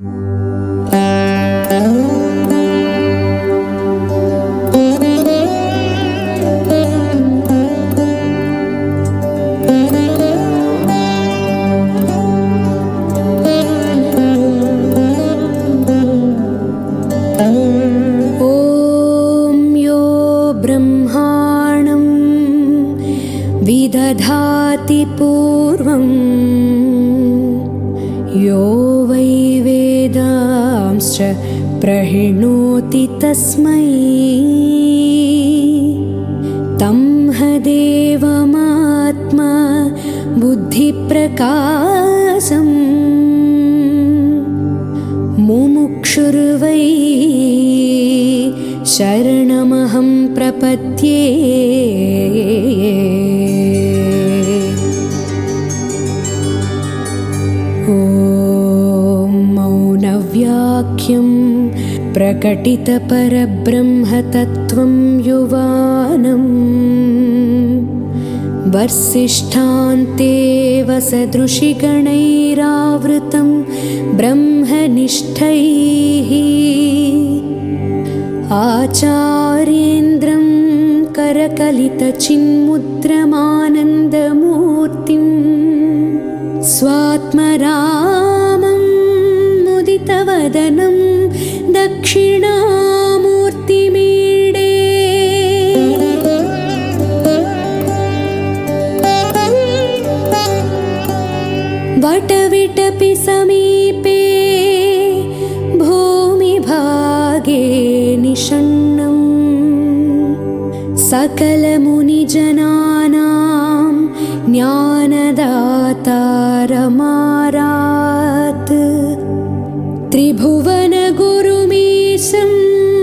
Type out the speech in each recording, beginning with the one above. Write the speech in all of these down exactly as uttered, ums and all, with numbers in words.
विदधाति पूर्वं यो वै वेदांश्च प्रहिणोति तस्मै तं ह देवमात्मा बुद्धिप्रकाशम् मुमुक्षुर्वै शरणमहं प्रपद्ये। ॐ मौनव्याख्यं प्रकटितपरब्रह्मतत्त्वं युवानं वर्सिष्ठान्तेव सदृशिगणैरावृतं ब्रह्मनिष्ठैः आचार्येन्द्रं करकलितचिन्मुद्रमानन्दमूर्तिं स्वात्मरामं मुदितवदनं दक्षिणामूर्तिमीडे। वटविटपि समीपे भूमिभागे निषण्णं सकलमुनिजनानां ज्ञानदातारमारात् त्रिभुवनगुरुमीशं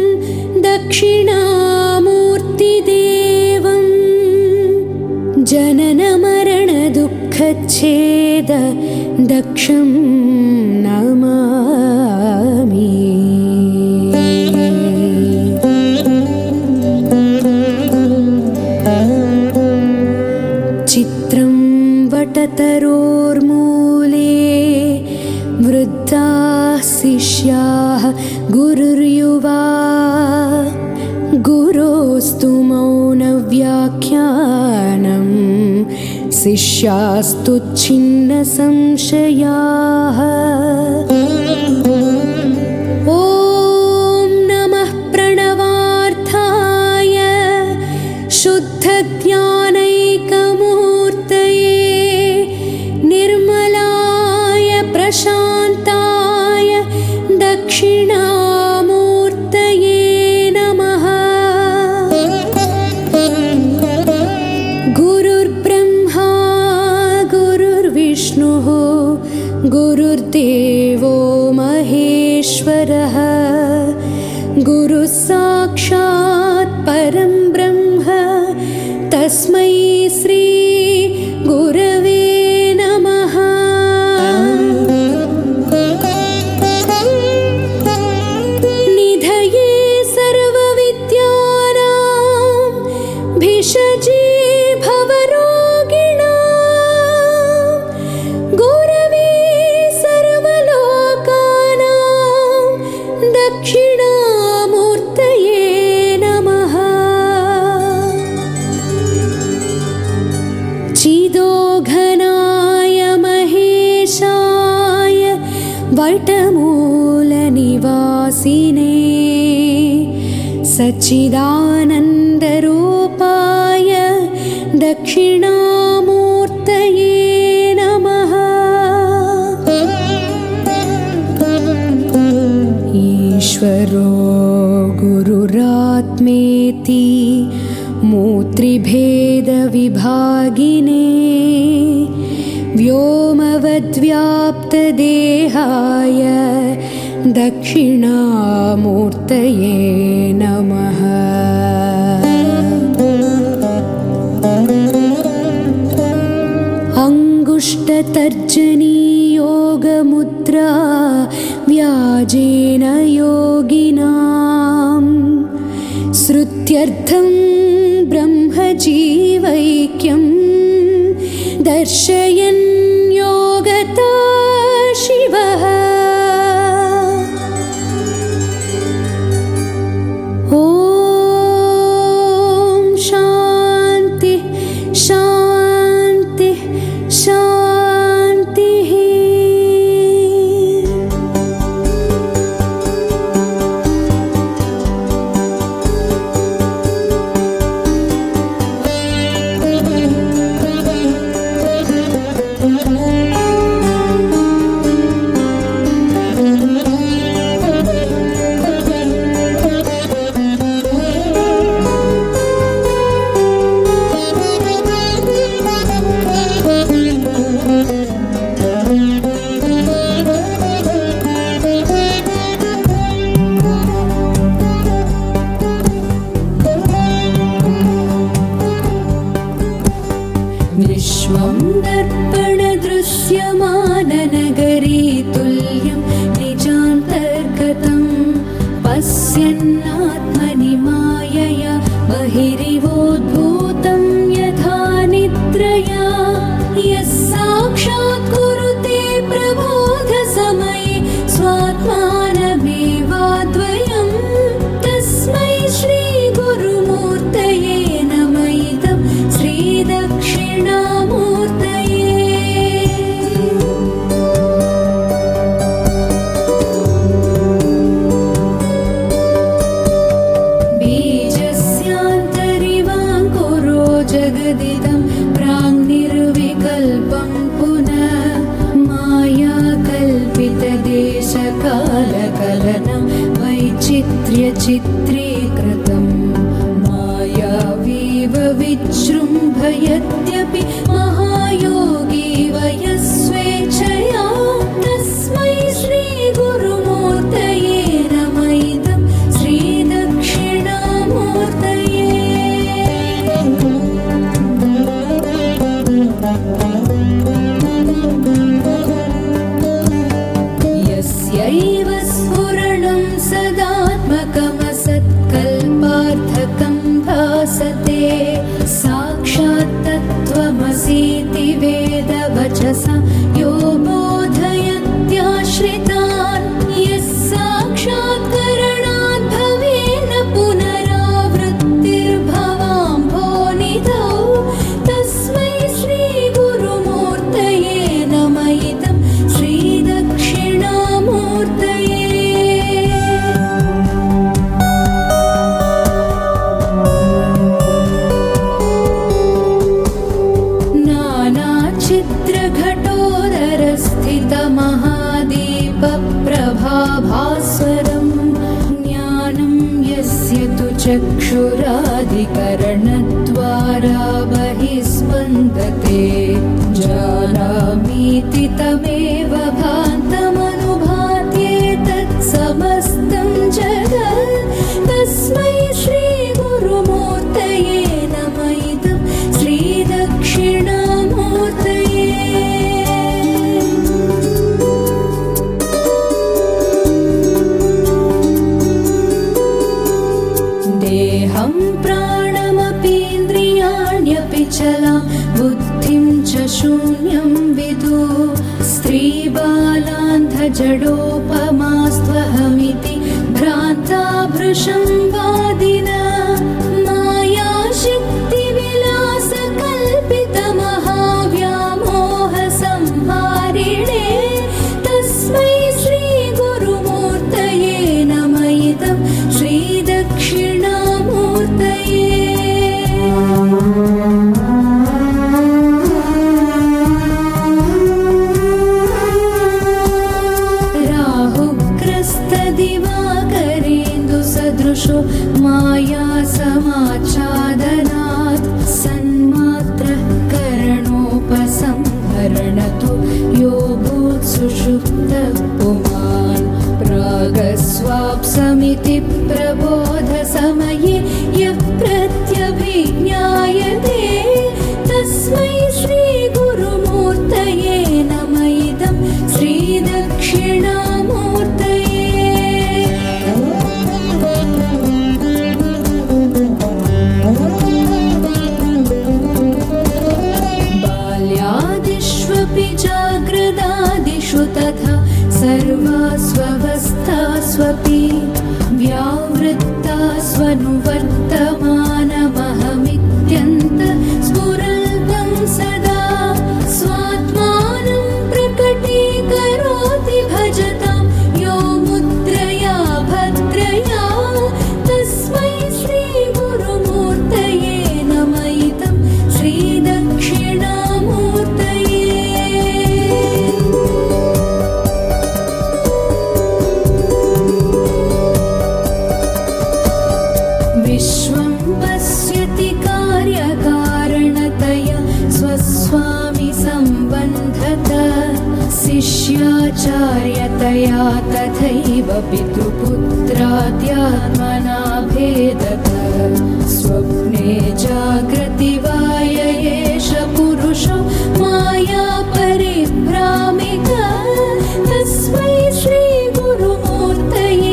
दक्षिणामूर्तिदेवं जननमरणदुःखच्छेद दक्षं नमामि। चित्रं वटतरोर्मूले वृद्धाः शिष्याः गुरुर्युवा गुरोस्तु मौनव्याख्यानं शिष्यास्तु छिन्नसंशयाः। ॐ नमः प्रणवार्थाय शुद्धज्ञानैकमूर्तये निर्मलाय प्रशान्ताय दक्षिणामूर्तये नमः। गुरुर्ब्रह्मा गुरुर्विष्णुः गुरुर्देवो महेश्वरः गुरुः साक्षात् परं ब्रह्म तस्मै श्री गुरवे नमः। निधये सर्वविद्यानां भिषजे भवरोगिणां गुरवे सर्वलोकानां दक्षिणामूर्तये नमः। चिदोघनाय महेशाय वटमूलनिवासिने सच्चिदानन्दरूपाय दक्षिणामूर्तये नमः। ईश्वरो गुरुरात्मेति मूत्रिभेदविभागिने व्योमवद्व्याप्तदेहाय दक्षिणामूर्तये नमः। अङ्गुष्ठतर्जनीयोगमुद्रा व्याजेन योगिनां श्रुत्यर्थं ब्रह्मजीवैक्यं दर्शयन् योगता शिवः। सततं पश्यन्नात्मनि मायया बहिरिवोद्भूतं यथा निद्रया यः साक्षात् कुरुते प्रबोधसमये स्वात्मानमेवाद्वयं तस्मै श्रीगुरुमूर्तये नमः इदं श्रीदक्षिणामूर्तये। बीजस्यान्तरिवाङ्कुरो जगदिदं प्राङ्निर्विकल्पं पुनः मायाकल्पितदेशकालकलनं वैचित्र्यचित्रीकृतं मायावीव विजृम्भयत्यपि महायोगी वयस्वेच्छया तस्मै श्रीगुरुमूर्तये नमः इदं श्रीदक्षिणामूर्तये। यस्यैव स्फुरणं सदात्मकमसत्कल्पार्थकं भासते साक्षात् तत्त्वमसीति वेदवचसा यो बोधयत्याश्रितान् यः साक्षात् करणात् भवेन पुनरावृत्तिर्भवाम्भोनिधौ तस्मै श्रीगुरुमूर्तये नमः इदं श्रीदक्षिणामूर्तये। नानाचित्रघटोदरस्थितमहादीपप्रभाभास्वरं ज्ञानं यस्य तु चक्षुरादिकरणद्वारा बहिस्पन्दते जानामीति तमेव भान्तमनुभात्येतत् समस्तं जगत् तस्मै श्रीगुरुमूर्तये नमः इदं श्रीदक्षिणामूर्तये। देहं प्राणमपीन्द्रियाण्यपि चलां बुद्धिं च शून्यं विदु स्त्रीबालान्धजडोपमास्त्वहमिति भ्रान्ता भृशं वादिना मायाशक्तिविलासकल्पितमहाव्यामोहसंहारिणे तस्मै श्रीगुरुमूर्तये नमः इदं श्रीदक्षिणामूर्तये। राहुग्रस्तदिवाकरेन्दुसदृशो मायासमाच्छादनात् सन्मात्रः करणोपसंहरणतो यो भूत्सुषुप्तः पुमान् प्रागस्वाप्समिति प्रबोधसमये यः प्रत्यभिज्ञायते तस्मै श्रीगुरुमूर्तये नमः इदं श्रीदक्षिणामूर्तये। बाल्यादिष्वपि जाग्रदादिषु तथा सर्वास्वस्थास्वपि व्यावृत्तास्वनुवर्तमानमहमित्यन्त स्फुरन्तं सदा स्वात्मानं प्रकटीकरोति भजतां यो मुद्रया भद्रया तस्मै श्रीगुरुमूर्तये नमः इदं श्रीदक्षिणामूर्तये। विश्वं पश्यति कार्यकारणतया स्वस्वामि सम्बन्धतः शिष्याचार्यतया तथैव पितृपुत्राद्यात्मना भेदतः स्वप्ने जागृति वा य एष पुरुषो माया परिभ्रामिकः तस्मै श्रीगुरुमूर्तये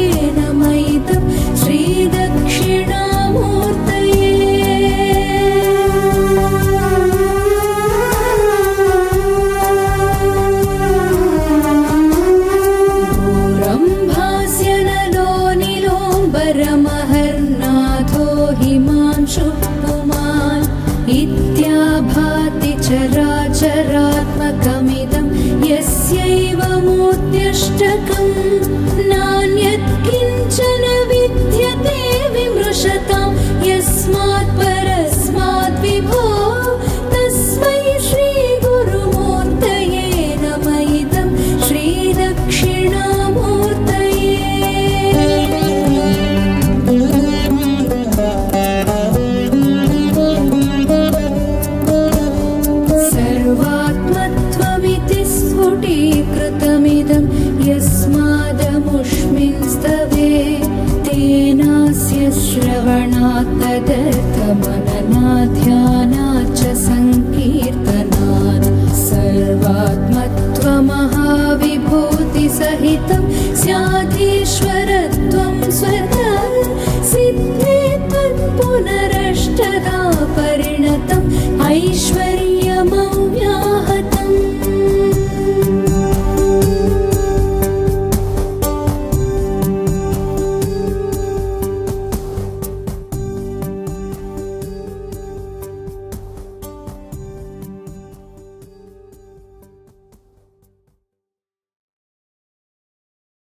नान्यत् किञ्चन विद्यते विमृशतां यस्मात् परस्मात् विभो तस्मै श्रीगुरुमूर्तये नम इदं श्रीदक्षिणामूर्तये। सर्वात्मत्वमिति स्फुटीकृतमिदं यस्मादमुष्मिंस्तवे तेनास्य श्रवणात् तदर्थमननाध्यानात् च सङ्कीर्तनात् सर्वात्मत्वमहाविभूतिसहितं स्याधीश्वरत्वं स्वतः सिद्धे तत्पुनरष्टधा परिणतम् ऐश्वर्य